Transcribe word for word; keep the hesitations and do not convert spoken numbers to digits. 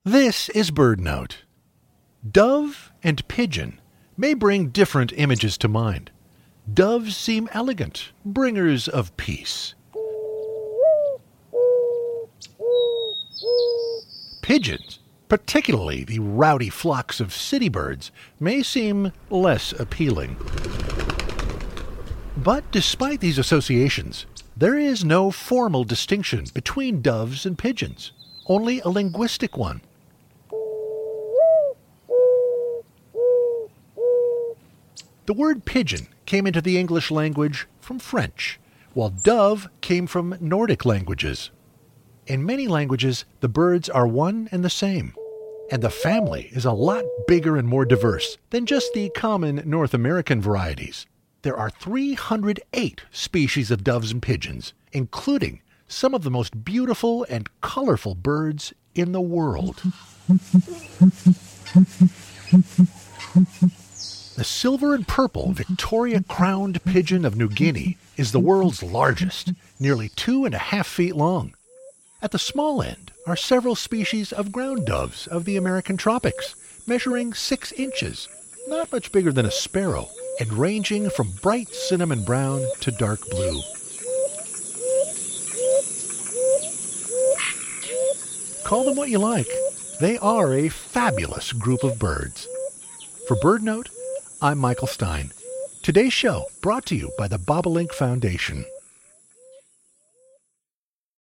This is BirdNote. Dove and pigeon may bring different images to mind. Doves seem elegant, bringers of peace. Pigeons, particularly the rowdy flocks of city birds, may seem less appealing. But despite these associations, there is no formal distinction between doves and pigeons, only a linguistic one. The word pigeon came into the English language from French, while dove came from Nordic languages. In many languages, the birds are one and the same, and the family is a lot bigger and more diverse than just the common North American varieties. There are three hundred eight species of doves and pigeons, including some of the most beautiful and colorful birds in the world. The silver and purple Victoria crowned pigeon of New Guinea is the world's largest, nearly two and a half feet long. At the small end are several species of ground doves of the American tropics, measuring six inches, not much bigger than a sparrow, and ranging from bright cinnamon brown to dark blue. Call them what you like. They are a fabulous group of birds. For BirdNote, I'm Michael Stein. Today's show brought to you by the Bobolink Foundation.